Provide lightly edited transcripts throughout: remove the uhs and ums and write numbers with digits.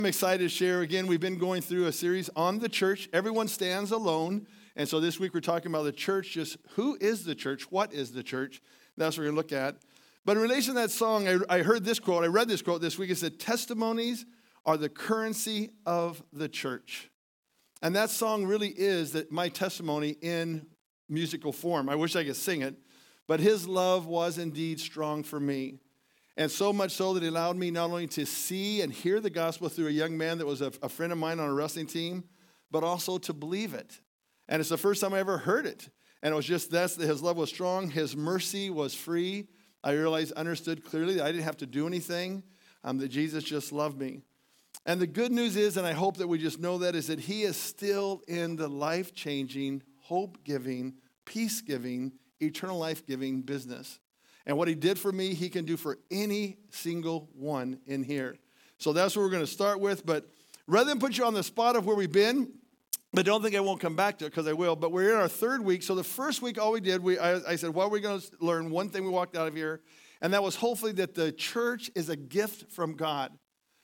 I'm excited to share again. We've been going through a series on the church. Everyone stands alone. And so this week we're talking about the church, just who is the church? What is the church? That's what we're going to look at. But in relation to that song, I heard this quote. I read this quote this week. It said, testimonies are the currency of the church. And that song really is my testimony in musical form. I wish I could sing it. But his love was indeed strong for me. And so much so that he allowed me not only to see and hear the gospel through a young man that was a friend of mine on a wrestling team, but also to believe it. And it's the first time I ever heard it. And it was just that his love was strong. His mercy was free. I understood clearly that I didn't have to do anything, that Jesus just loved me. And the good news is, and I hope that we just know that, is that he is still in the life-changing, hope-giving, peace-giving, eternal life-giving business. And what he did for me, he can do for any single one in here. So that's what we're going to start with. But rather than put you on the spot of where we've been, but don't think I won't come back to it because I will. But we're in our third week. So the first week, all we did, I said, what are we going to learn? One thing we walked out of here. And that was hopefully that the church is a gift from God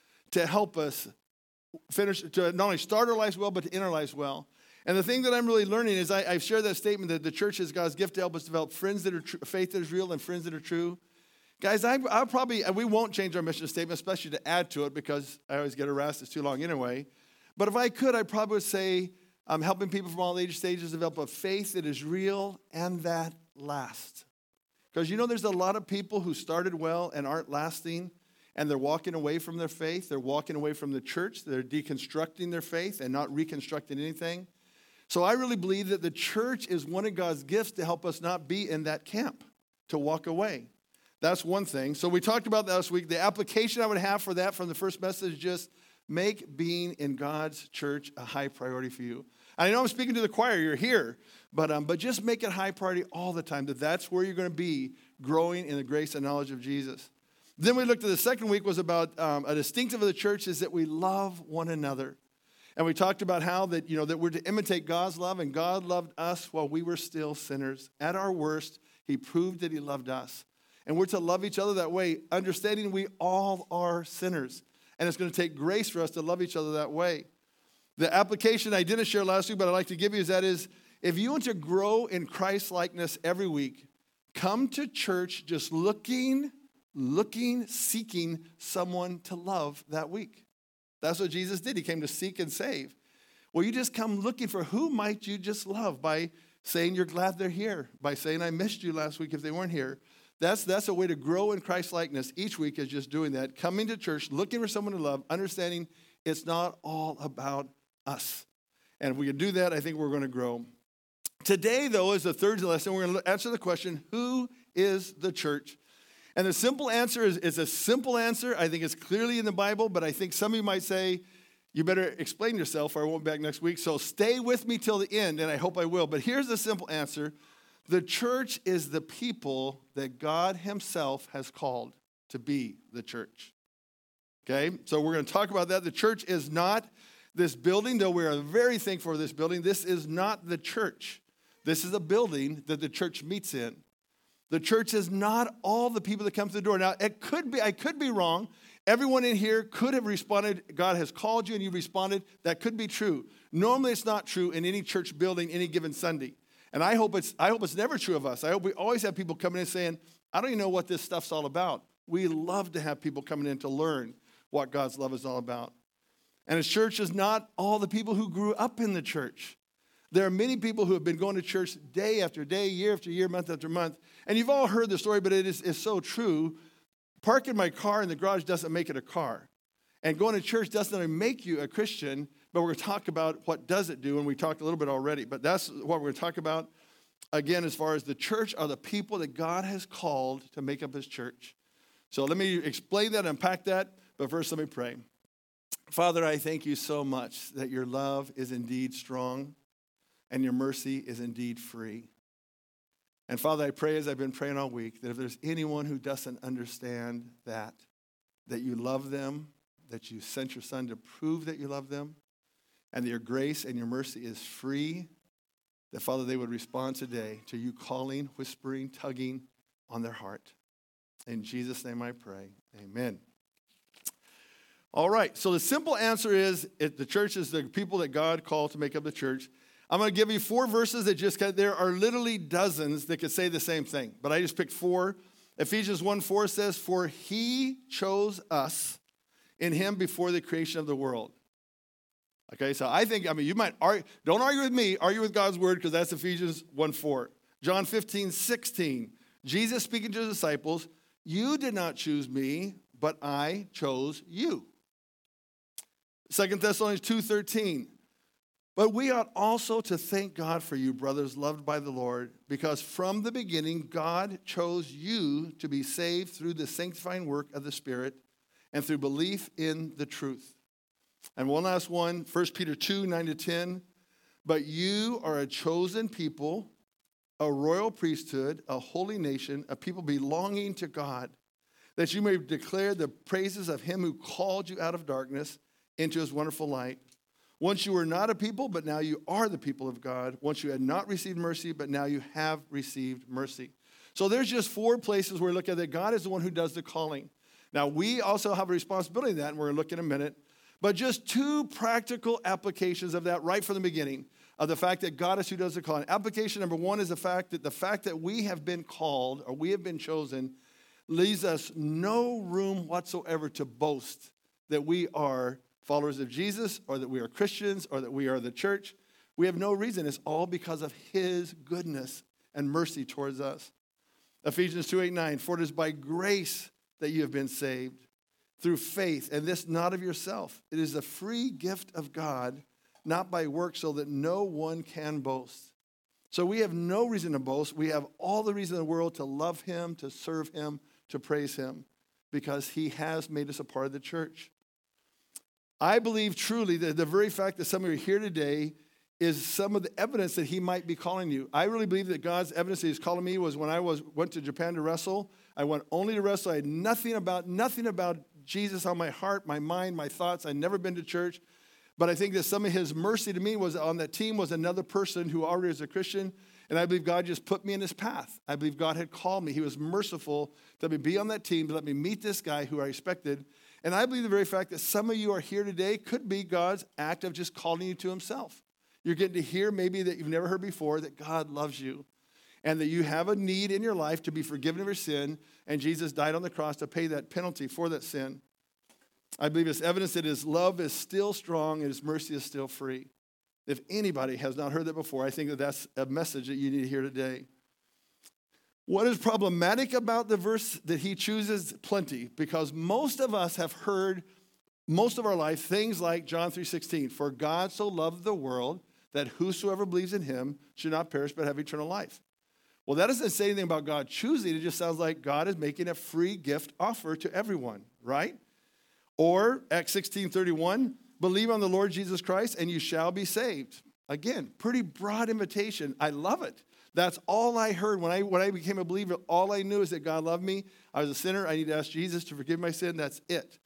to help us finish, to not only start our lives well, but to end our lives well. And the thing that I'm really learning is I've shared that statement that the church is God's gift to help us develop friends that are faith that is real and friends that are true. Guys, we won't change our mission statement, especially to add to it because I always get harassed. It's too long anyway. But if I could, I probably would say I'm helping people from all age stages develop a faith that is real and that lasts. Because there's a lot of people who started well and aren't lasting, and they're walking away from their faith. They're walking away from the church. They're deconstructing their faith and not reconstructing anything. So I really believe that the church is one of God's gifts to help us not be in that camp, to walk away. That's one thing. So we talked about that last week. The application I would have for that from the first message is just make being in God's church a high priority for you. I know I'm speaking to the choir. You're here. But just make it high priority all the time, that's where you're going to be growing in the grace and knowledge of Jesus. Then we looked at the second week was about a distinctive of the church is that we love one another. And we talked about how that we're to imitate God's love, and God loved us while we were still sinners. At our worst, he proved that he loved us. And we're to love each other that way, understanding we all are sinners. And it's going to take grace for us to love each other that way. The application I didn't share last week, but I'd like to give you is if you want to grow in Christ-likeness every week, come to church just looking, seeking someone to love that week. That's what Jesus did. He came to seek and save. Well, you just come looking for who might you just love by saying you're glad they're here, by saying I missed you last week if they weren't here. That's a way to grow in Christ-likeness each week is just doing that, coming to church, looking for someone to love, understanding it's not all about us. And if we can do that, I think we're going to grow. Today, though, is the third lesson. We're going to answer the question, who is the church? And the simple answer is a simple answer. I think it's clearly in the Bible, but I think some of you might say, you better explain yourself or I won't be back next week. So stay with me till the end, and I hope I will. But here's the simple answer. The church is the people that God himself has called to be the church. Okay? So we're going to talk about that. The church is not this building, though we are very thankful for this building. This is not the church. This is a building that the church meets in. The church is not all the people that come through the door. Now, I could be wrong. Everyone in here could have responded, God has called you and you responded. That could be true. Normally, it's not true in any church building any given Sunday. And I hope it's never true of us. I hope we always have people coming in saying, I don't even know what this stuff's all about. We love to have people coming in to learn what God's love is all about. And a church is not all the people who grew up in the church. There are many people who have been going to church day after day, year after year, month after month. And you've all heard the story, but it's so true. Parking my car in the garage doesn't make it a car. And going to church doesn't only make you a Christian, but we're going to talk about what does it do, and we talked a little bit already. But that's what we're going to talk about. Again, as far as the church are the people that God has called to make up his church. So let me explain that, unpack that, but first let me pray. Father, I thank you so much that your love is indeed strong. And your mercy is indeed free. And Father, I pray as I've been praying all week, that if there's anyone who doesn't understand that you love them, that you sent your son to prove that you love them, and that your grace and your mercy is free, that Father, they would respond today to you calling, whispering, tugging on their heart. In Jesus' name I pray, amen. All right, so the simple answer is the church is the people that God called to make up the church. I'm going to give you 4 verses that there are literally dozens that could say the same thing, but I just picked 4. Ephesians 1:4 says, "For he chose us in him before the creation of the world." Okay, so you might argue, don't argue with me, argue with God's word, because that's Ephesians 1:4. John 15:16, Jesus speaking to the disciples, "You did not choose me, but I chose you." 2 Thessalonians 2:13, "But we ought also to thank God for you, brothers loved by the Lord, because from the beginning God chose you to be saved through the sanctifying work of the Spirit and through belief in the truth." And one last one, 1 Peter 2:9-10, "But you are a chosen people, a royal priesthood, a holy nation, a people belonging to God, that you may declare the praises of him who called you out of darkness into his wonderful light. Once you were not a people, but now you are the people of God. Once you had not received mercy, but now you have received mercy." So there's just 4 places where we look at that God is the one who does the calling. Now, we also have a responsibility in that, and we're going to look in a minute. But just 2 practical applications of that right from the beginning, of the fact that God is who does the calling. Application number 1 is the fact that we have been called, or we have been chosen, leaves us no room whatsoever to boast that we are followers of Jesus, or that we are Christians, or that we are the church. We have no reason. It's all because of his goodness and mercy towards us. Ephesians 2:8-9, "For it is by grace that you have been saved, through faith, and this not of yourself. It is a free gift of God, not by works, so that no one can boast." So we have no reason to boast. We have all the reason in the world to love him, to serve him, to praise him, because he has made us a part of the church. I believe truly that the very fact that some of you are here today is some of the evidence that he might be calling you. I really believe that God's evidence that he's calling me was when I went to Japan to wrestle. I went only to wrestle. I had nothing about Jesus on my heart, my mind, my thoughts. I'd never been to church. But I think that some of his mercy to me was on that team was another person who already was a Christian. And I believe God just put me in his path. I believe God had called me. He was merciful to let me be on that team, to let me meet this guy who I respected. And I believe the very fact that some of you are here today could be God's act of just calling you to himself. You're getting to hear maybe that you've never heard before, that God loves you and that you have a need in your life to be forgiven of your sin, and Jesus died on the cross to pay that penalty for that sin. I believe it's evidence that his love is still strong and his mercy is still free. If anybody has not heard that before, I think that that's a message that you need to hear today. What is problematic about the verse that he chooses? Plenty, because most of us have heard most of our life things like John 3:16, "For God so loved the world that whosoever believes in him should not perish but have eternal life." Well, that doesn't say anything about God choosing. It just sounds like God is making a free gift offer to everyone, right? Or Acts 16:31, "Believe on the Lord Jesus Christ and you shall be saved." Again, pretty broad invitation. I love it. That's all I heard when I became a believer. All I knew is that God loved me. I was a sinner. I need to ask Jesus to forgive my sin. That's it.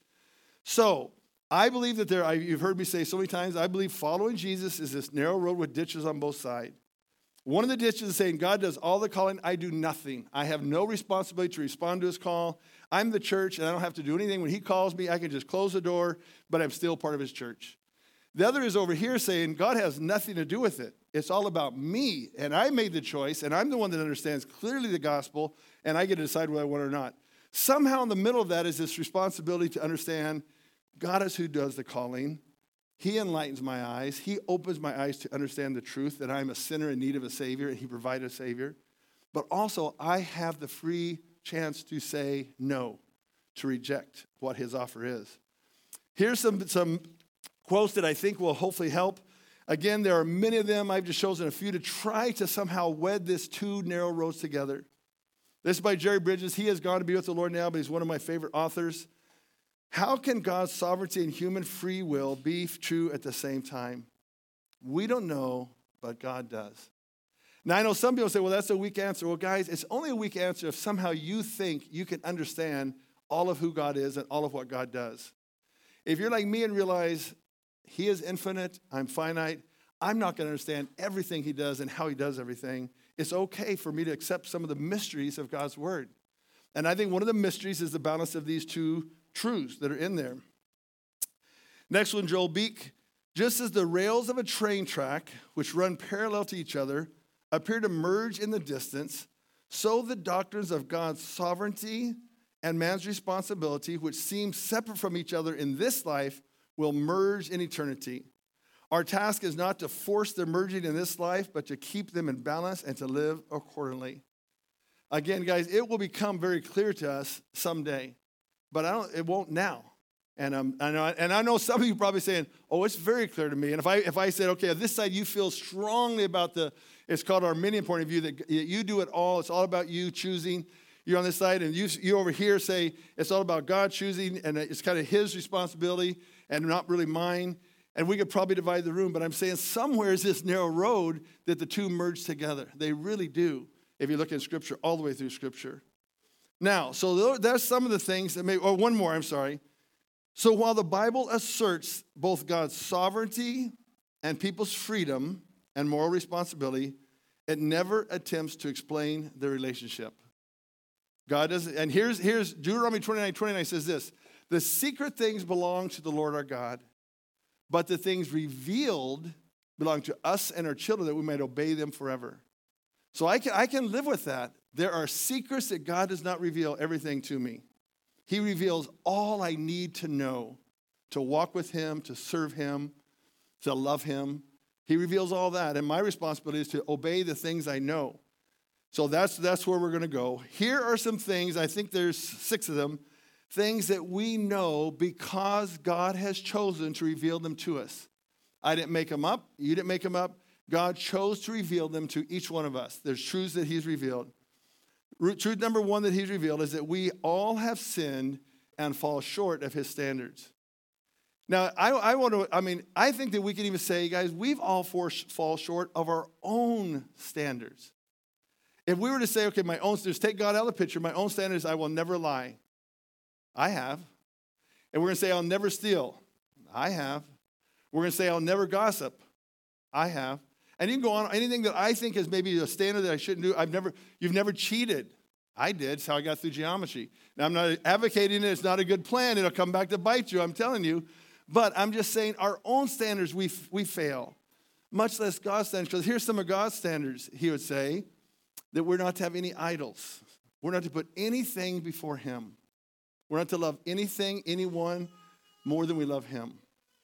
So I believe that you've heard me say so many times, I believe following Jesus is this narrow road with ditches on both sides. One of the ditches is saying, God does all the calling, I do nothing. I have no responsibility to respond to his call. I'm the church, and I don't have to do anything. When he calls me, I can just close the door, but I'm still part of his church. The other is over here saying, God has nothing to do with it. It's all about me, and I made the choice, and I'm the one that understands clearly the gospel, and I get to decide whether I want it or not. Somehow in the middle of that is this responsibility to understand God is who does the calling. He enlightens my eyes. He opens my eyes to understand the truth that I'm a sinner in need of a Savior, and he provided a Savior. But also, I have the free chance to say no, to reject what his offer is. Here's some quotes that I think will hopefully help. Again, there are many of them. I've just chosen a few to try to somehow wed these 2 narrow roads together. This is by Jerry Bridges. He has gone to be with the Lord now, but he's one of my favorite authors. How can God's sovereignty and human free will be true at the same time? We don't know, but God does. Now, I know some people say, well, that's a weak answer. Well, guys, it's only a weak answer if somehow you think you can understand all of who God is and all of what God does. If you're like me and realize he is infinite, I'm finite, I'm not going to understand everything he does and how he does everything. It's okay for me to accept some of the mysteries of God's word. And I think one of the mysteries is the balance of these 2 truths that are in there. Next one, Joel Beek. Just as the rails of a train track, which run parallel to each other, appear to merge in the distance, so the doctrines of God's sovereignty and man's responsibility, which seem separate from each other in this life, will merge in eternity. Our task is not to force their merging in this life, but to keep them in balance and to live accordingly. Again, guys, it will become very clear to us someday, but it won't now. And I know some of you are probably saying, oh, it's very clear to me. And if I said, okay, on this side you feel strongly about it's called Arminian point of view, that you do it all. It's all about you choosing. You're on this side, and you over here say it's all about God choosing, and it's kind of his responsibility and not really mine. And we could probably divide the room, but I'm saying somewhere is this narrow road that the two merge together. They really do, if you look at Scripture, all the way through Scripture. Now, so that's some of the things that one more, I'm sorry. So while the Bible asserts both God's sovereignty and people's freedom and moral responsibility, it never attempts to explain the relationship. God doesn't, and here's Deuteronomy 29:29 says this: the secret things belong to the Lord our God, but the things revealed belong to us and our children, that we might obey them forever. So I can live with that. There are secrets that God does not reveal everything to me. He reveals all I need to know to walk with him, to serve him, to love him. He reveals all that, and my responsibility is to obey the things I know. So that's where we're going to go. Here are some things, I think there's 6 of them, things that we know because God has chosen to reveal them to us. I didn't make them up. You didn't make them up. God chose to reveal them to each one of us. There's truths that he's revealed. Truth number 1 that he's revealed is that we all have sinned and fall short of his standards. Now, I think that we can even say, guys, we've all fall short of our own standards. If we were to say, okay, my own standards, take God out of the picture, my own standards, I will never lie. I have. And we're going to say, I'll never steal. I have. We're going to say, I'll never gossip. I have. And you can go on, anything that I think is maybe a standard that I shouldn't do. You've never cheated. I did. It's how I got through geometry. Now, I'm not advocating it. It's not a good plan. It'll come back to bite you, I'm telling you. But I'm just saying our own standards, we fail. Much less God's standards. Because here's some of God's standards. He would say that we're not to have any idols. We're not to put anything before him. We're not to love anything, anyone, more than we love him.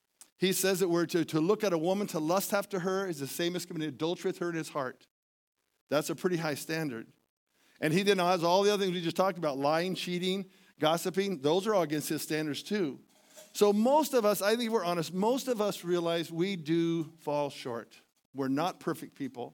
He says that we're to look at a woman, to lust after her, is the same as committing adultery with her in his heart. That's a pretty high standard. And he then has all the other things we just talked about, lying, cheating, gossiping. Those are all against his standards too. So most of us, I think if we're honest, most of us realize we do fall short. We're not perfect people.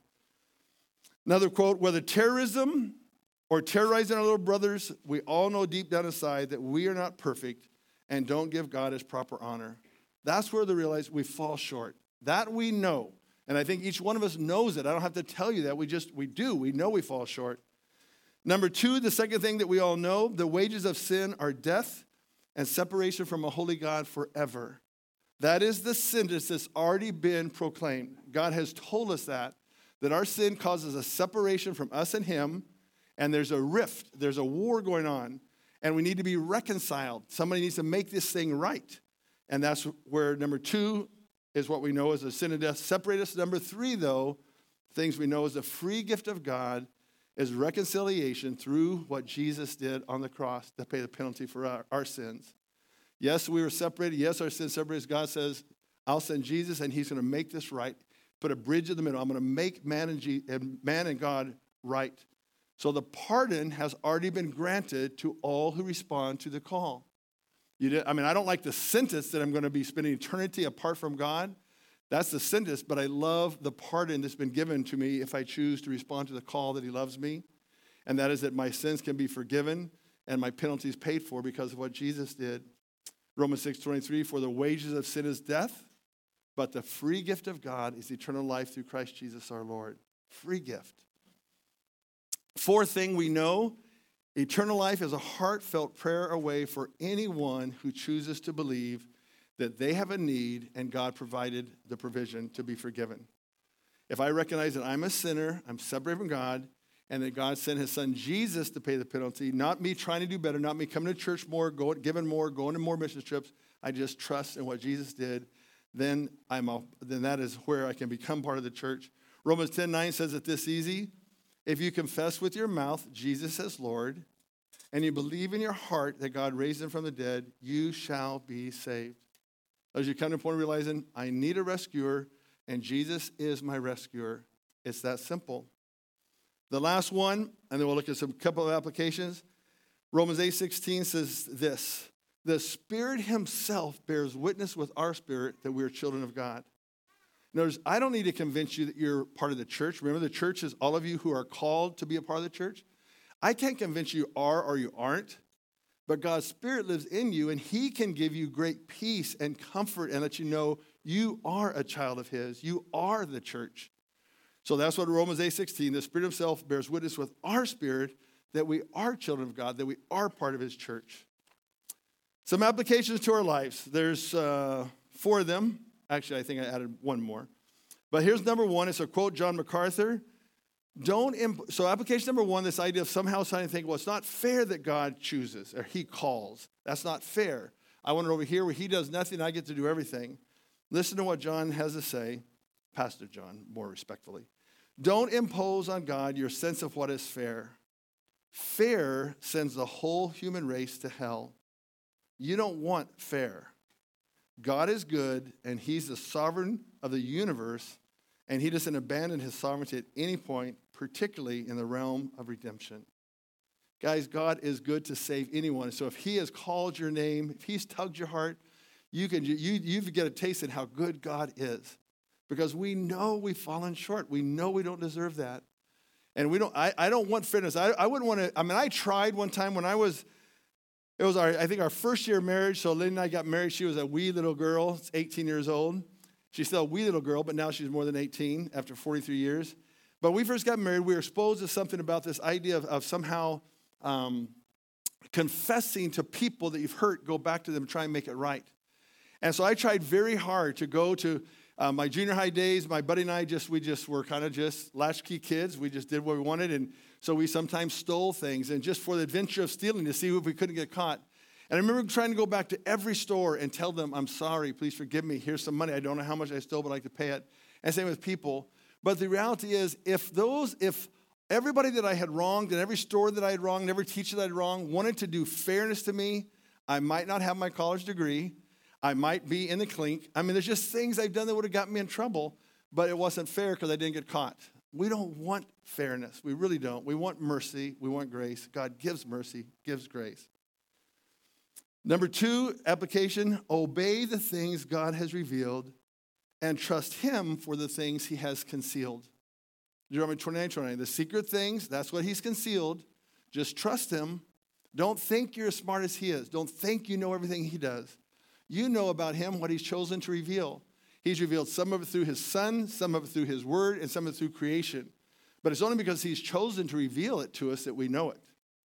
Another quote, whether terrorism or terrorizing our little brothers, we all know deep down inside that we are not perfect and don't give God his proper honor. That's where they realize we fall short. That we know. And I think each one of us knows it. I don't have to tell you that. We do. We know we fall short. Number 2, the second thing that we all know, the wages of sin are death and separation from a holy God forever. That is the sentence that's already been proclaimed. God has told us that our sin causes a separation from us and him, and there's a rift, there's a war going on, and we need to be reconciled. Somebody needs to make this thing right. And that's where number 2 is what we know as a sin and death separate us. Number 3, though, things we know as the free gift of God is reconciliation through what Jesus did on the cross to pay the penalty for our sins. Yes, we were separated. Yes, our sins separated. God says, I'll send Jesus, and he's going to make this right. Put a bridge in the middle. I'm going to make man and God right. So the pardon has already been granted to all who respond to the call. I don't like the sentence that I'm going to be spending eternity apart from God. That's the sentence, but I love the pardon that's been given to me if I choose to respond to the call that he loves me. And that is that my sins can be forgiven and my penalties paid for because of what Jesus did. Romans 6:23, for the wages of sin is death, but the free gift of God is eternal life through Christ Jesus our Lord. Free gift. 4th thing we know, eternal life is a heartfelt prayer away for anyone who chooses to believe that they have a need and God provided the provision to be forgiven. If I recognize that I'm a sinner, I'm separated from God, and that God sent his son Jesus to pay the penalty, not me trying to do better, not me coming to church more, giving more, going to more mission trips. I just trust in what Jesus did, then that is where I can become part of the church. Romans 10:9 says it this easy. If you confess with your mouth Jesus as Lord, and you believe in your heart that God raised him from the dead, you shall be saved. As you come to a point of realizing, I need a rescuer, and Jesus is my rescuer. It's that simple. The last one, and then we'll look at some couple of applications. Romans 8:16 says this: the Spirit himself bears witness with our spirit that we are children of God. Notice, I don't need to convince you that you're part of the church. Remember, the church is all of you who are called to be a part of the church. I can't convince you are or you aren't, but God's Spirit lives in you, and he can give you great peace and comfort and let you know you are a child of his. You are the church. So that's what Romans 8:16, the Spirit himself bears witness with our spirit that we are children of God, that we are part of his church. Some applications to our lives. There's 4 of them. Actually, I think I added one more. But here's number 1. It's a quote, John MacArthur. So application number 1, this idea of somehow trying to think, well, it's not fair that God chooses or he calls. That's not fair. I want it over here where he does nothing, I get to do everything. Listen to what John has to say, Pastor John, more respectfully. Don't impose on God your sense of what is fair. Fair sends the whole human race to hell. You don't want fair. God is good, and he's the sovereign of the universe, and he doesn't abandon his sovereignty at any point, particularly in the realm of redemption. Guys, God is good to save anyone. So if he has called your name, if he's tugged your heart, you get a taste of how good God is. Because we know we've fallen short. We know we don't deserve that. And I don't want fairness. I wouldn't want to, I tried one time when it was our first year of marriage. So Lynn and I got married. She was a wee little girl, 18 years old. She's still a wee little girl, but now she's more than 18 after 43 years. But when we first got married, we were exposed to something about this idea of somehow confessing to people that you've hurt, go back to them, try and make it right. And so I tried very hard to go to my junior high days. My buddy and I we were kind of just latchkey kids. We just did what we wanted. And so we sometimes stole things, and just for the adventure of stealing to see if we couldn't get caught. And I remember trying to go back to every store and tell them, I'm sorry, please forgive me. Here's some money. I don't know how much I stole, but I'd like to pay it. And same with people. But the reality is, if everybody that I had wronged, and every store that I had wronged, and every teacher that I had wronged wanted to do fairness to me, I might not have my college degree. I might be in the clink. There's just things I've done that would have gotten me in trouble, but it wasn't fair because I didn't get caught. We don't want fairness. We really don't. We want mercy. We want grace. God gives mercy, gives grace. Number 2, application, obey the things God has revealed and trust him for the things he has concealed. Deuteronomy 29:29, the secret things, that's what he's concealed. Just trust him. Don't think you're as smart as he is. Don't think you know everything he does. You know about him what he's chosen to reveal. He's revealed some of it through his son, some of it through his word, and some of it through creation. But it's only because he's chosen to reveal it to us that we know it.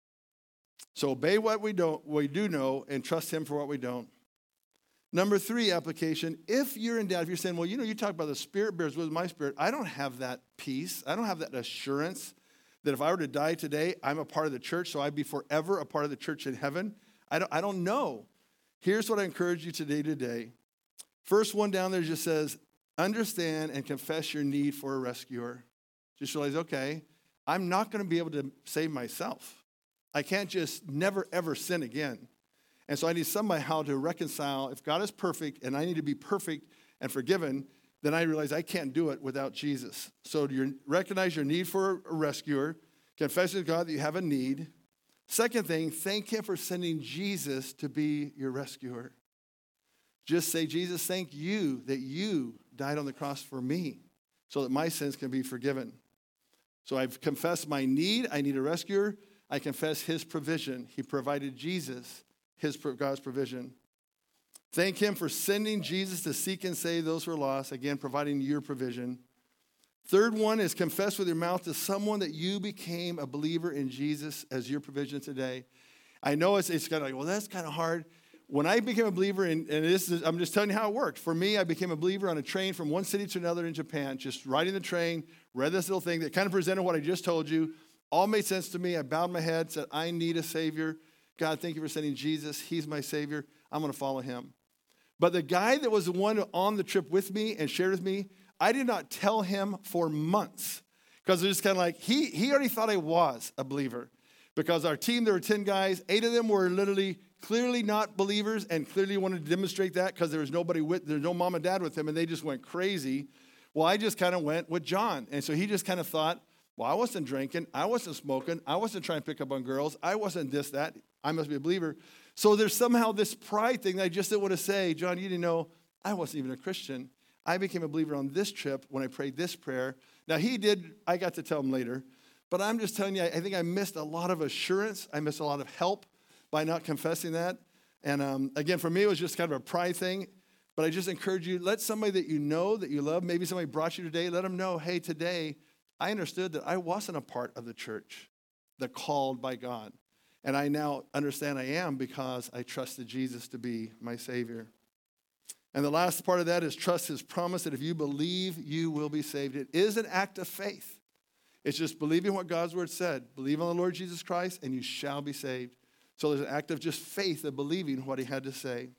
So obey what we do know, and trust him for what we don't. Number 3, application, if you're in doubt, if you're saying, well, you talk about the Spirit bears with my spirit. I don't have that peace. I don't have that assurance that if I were to die today, I'm a part of the church, so I'd be forever a part of the church in heaven. I don't know. Here's what I encourage you today. First one down there just says, understand and confess your need for a rescuer. Just realize, okay, I'm not going to be able to save myself. I can't just never, ever sin again. And so I need somehow to reconcile. If God is perfect and I need to be perfect and forgiven, then I realize I can't do it without Jesus. So you recognize your need for a rescuer. Confess to God that you have a need. Second thing, thank him for sending Jesus to be your rescuer. Just say, Jesus, thank you that you died on the cross for me so that my sins can be forgiven. So I've confessed my need. I need a rescuer. I confess his provision. He provided Jesus, God's provision. Thank him for sending Jesus to seek and save those who are lost. Again, providing your provision. Third one is confess with your mouth to someone that you became a believer in Jesus as your provision today. I know it's kind of like, well, that's kind of hard. When I became a believer, I'm just telling you how it worked. For me, I became a believer on a train from one city to another in Japan, just riding the train, read this little thing that kind of presented what I just told you. All made sense to me. I bowed my head, said, I need a Savior. God, thank you for sending Jesus. He's my Savior. I'm going to follow him. But the guy that was the one on the trip with me and shared with me, I did not tell him for months because it was kind of like he already thought I was a believer. Because our team, there were 10 guys, 8 of them were literally clearly not believers and clearly wanted to demonstrate that because there was no mom and dad with them, and they just went crazy. Well, I just kind of went with John. And so he just kind of thought, well, I wasn't drinking, I wasn't smoking, I wasn't trying to pick up on girls, I wasn't this, that, I must be a believer. So there's somehow this pride thing that I just didn't want to say, John, you didn't know I wasn't even a Christian. I became a believer on this trip when I prayed this prayer. Now he did, I got to tell him later, but I'm just telling you, I think I missed a lot of assurance. I missed a lot of help by not confessing that. And again, for me, it was just kind of a pride thing. But I just encourage you, let somebody that you know, that you love, maybe somebody brought you today, let them know, hey, today I understood that I wasn't a part of the church, the called by God. And I now understand I am because I trusted Jesus to be my Savior. And the last part of that is trust his promise that if you believe, you will be saved. It is an act of faith. It's just believing what God's word said. Believe on the Lord Jesus Christ, and you shall be saved. So there's an act of just faith of believing what he had to say.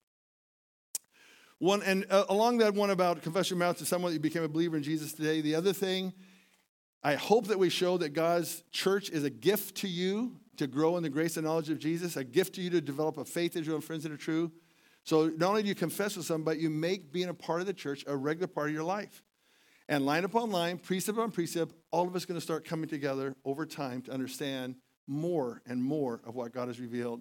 Along that one about confess your mouth to someone that you became a believer in Jesus today, the other thing, I hope that we show that God's church is a gift to you to grow in the grace and knowledge of Jesus, a gift to you to develop a faith as your own friends that are true. So not only do you confess with someone, but you make being a part of the church a regular part of your life. And line upon line, precept upon precept, all of us are going to start coming together over time to understand more and more of what God has revealed.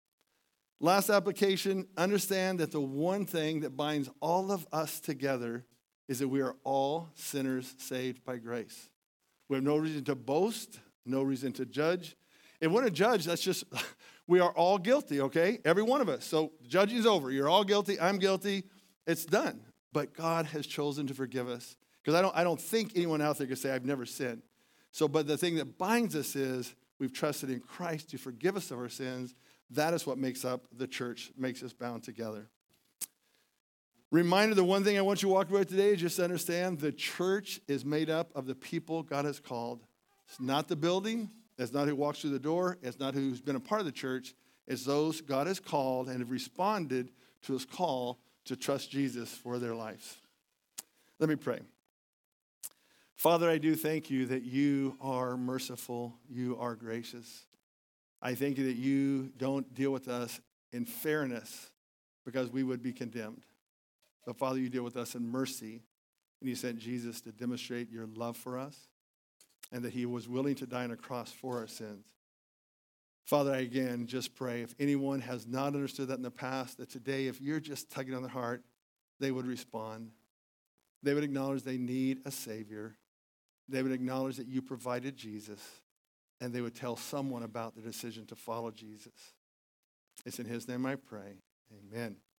Last application, understand that the one thing that binds all of us together is that we are all sinners saved by grace. We have no reason to boast, no reason to judge. If we're to judge, that's just, we are all guilty, okay? Every one of us. So judging is over. You're all guilty. I'm guilty. It's done. But God has chosen to forgive us. Because I don't think anyone out there can say, I've never sinned. So, but the thing that binds us is we've trusted in Christ to forgive us of our sins. That is what makes up the church, makes us bound together. Reminder, the one thing I want you to walk away with today is just to understand the church is made up of the people God has called. It's not the building. It's not who walks through the door. It's not who's been a part of the church. It's those God has called and have responded to his call to trust Jesus for their lives. Let me pray. Father, I do thank you that you are merciful, you are gracious. I thank you that you don't deal with us in fairness because we would be condemned. But Father, you deal with us in mercy, and you sent Jesus to demonstrate your love for us and that he was willing to die on a cross for our sins. Father, I again just pray if anyone has not understood that in the past, that today, if you're just tugging on their heart, they would respond. They would acknowledge they need a Savior. They would acknowledge that you provided Jesus, and they would tell someone about the decision to follow Jesus. It's in his name I pray. Amen.